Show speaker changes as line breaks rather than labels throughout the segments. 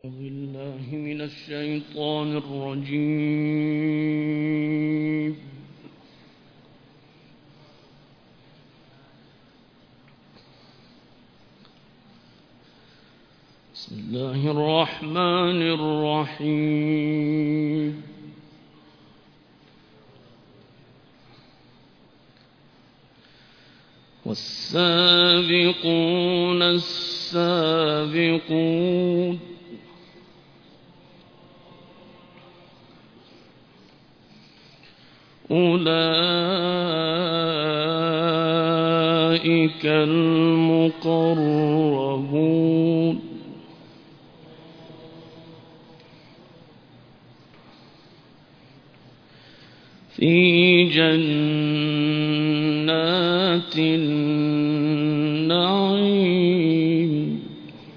بالله من الشيطان الرجيم. بسم الله الرحمن الرحيم. والسابقون السابقون أولئك المقربون في جنات النعيم.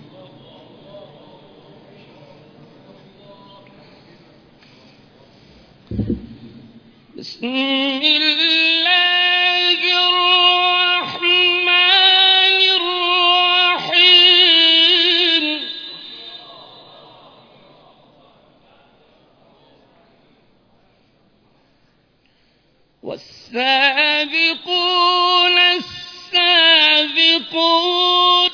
بسم الله الرحمن الرحيم. والسابقون السابقون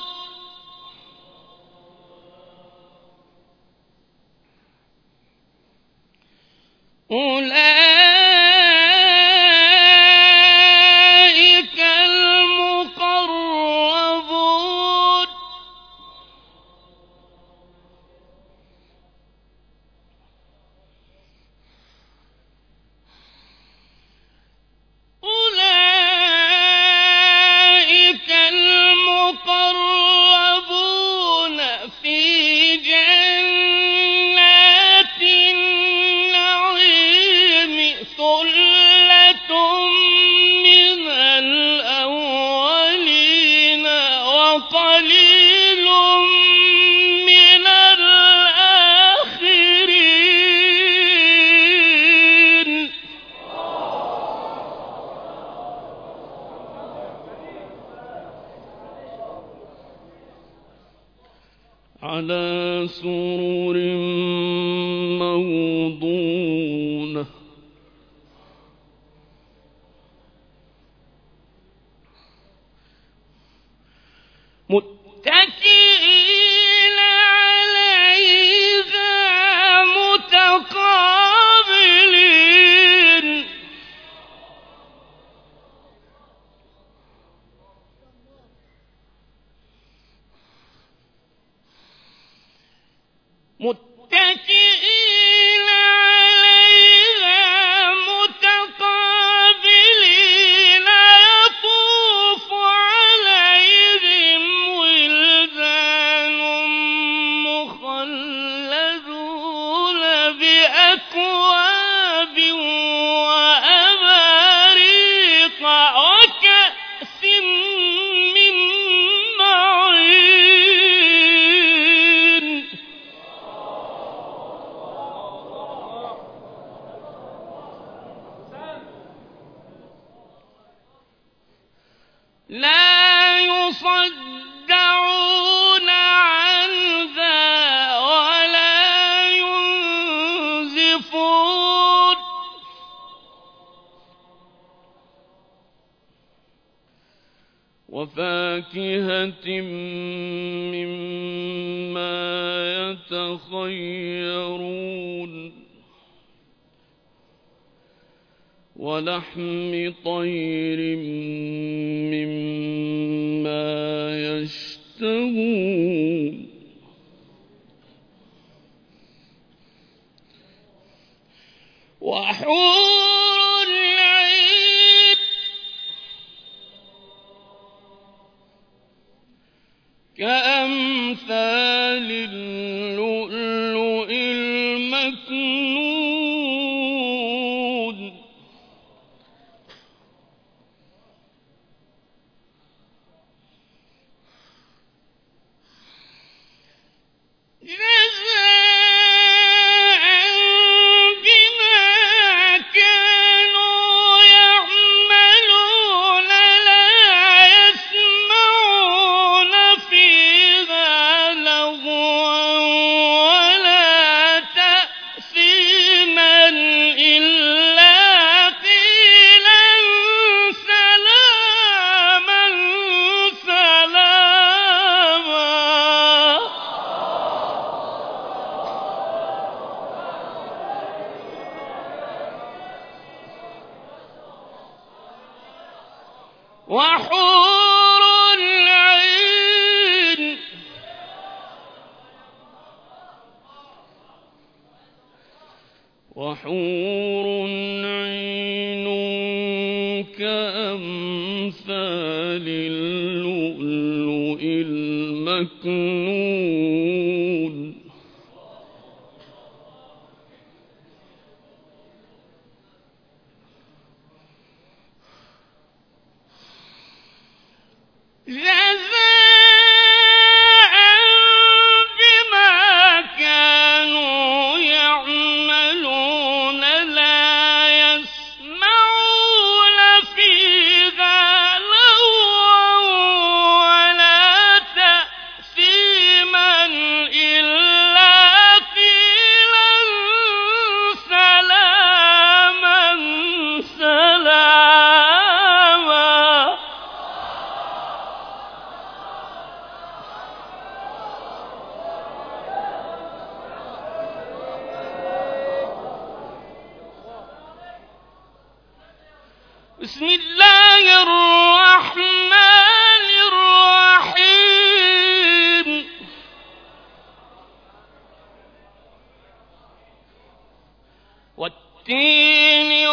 أولئك المقربون أولئك المقربون في جنات النعيم. ثلة من الأولين وقليل من الآخرين. على سرر موضونة متكئين عليها متقابلين. متكئين عليها متقابلين. يطوف عليهم ولدان مخلدون بأكواب وأباريق وكأس من معين. لا يصدعون عنها ولا ينزفون. وفاكهة مما يتخيرون ولحم طير مما يشتهون. وحور العين كأمثال اللؤلؤ المكنون. جزاء بما كانوا يعملون. لا يسمعون فيها لغوا وحور عين وحور عين كأمثال اللؤلؤ المكنون جزاء بما كانوا يعملون لا يسمعون فيها لغوا ولا تأثيما إلا قيلا سلاما سلاما. بسم الله الرحمن الرحيم. والتين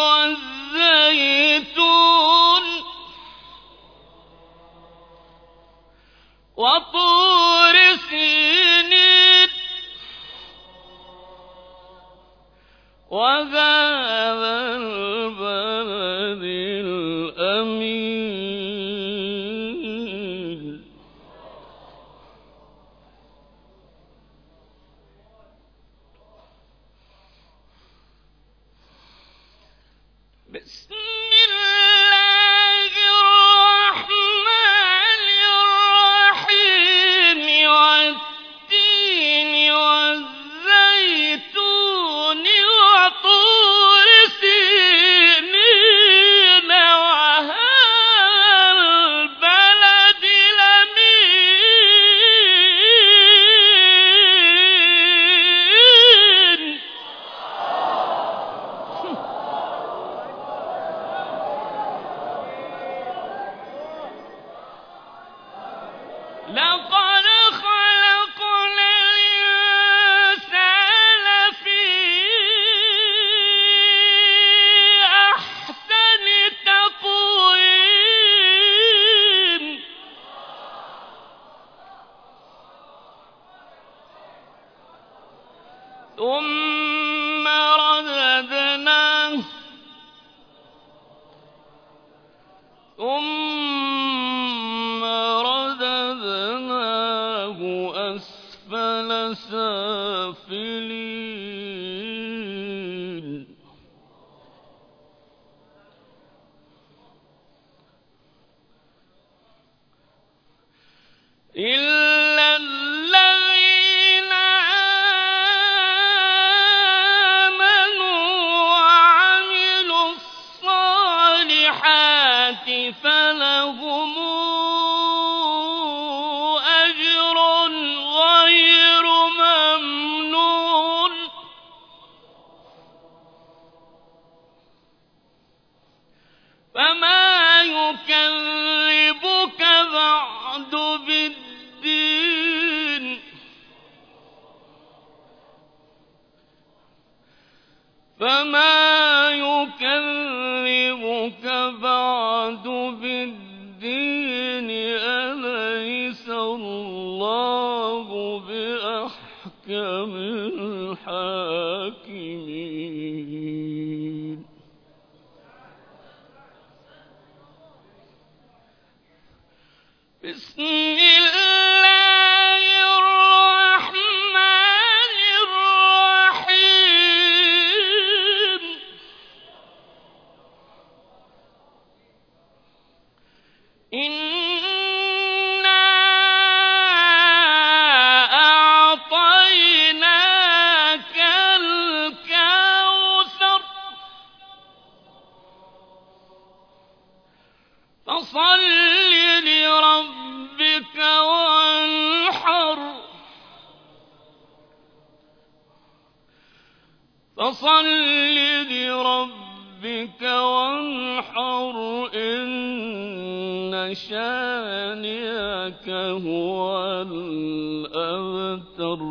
والزيتون وطور سينين وهذا البلد الأمين. بسم الله الرحمن الرحيم. والتين والزيتون وطور سينين وهذا البلد الأمين. لقد خلقنا الإنسان في أحسن تقويم. ثم رددناه أسفل سافلين. إلا الذين آمنوا وعملوا الصالحات فلهم أجر غير ممنون. فما يكذبك بعد بالدين. فما يكذبك بعد بالدين. أليس الله بأحكم الحاكمين. بسم الله الرحمن الرحيم. إنا أعطيناك الكوثر فصل لربك وانحر. فصل لربك وانحر إن شانئك هو الأبتر.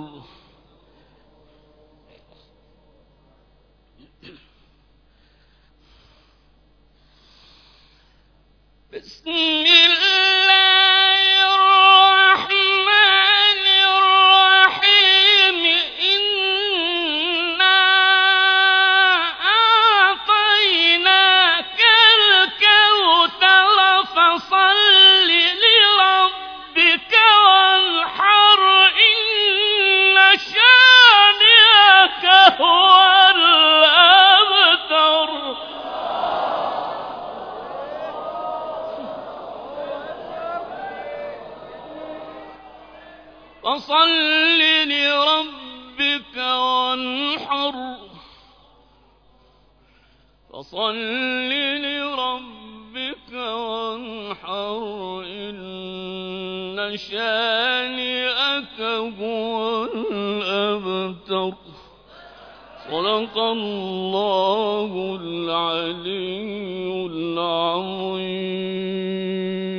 بسم الله الرحمن الرحيم. إنا أعطيناك الكوثر فصل لربك وانحر إن شانئك هو الأبتر. فصل لربك وانحر فصل لربك وانحر إن شانئك هو الأبتر. صدق الله العلي العظيم.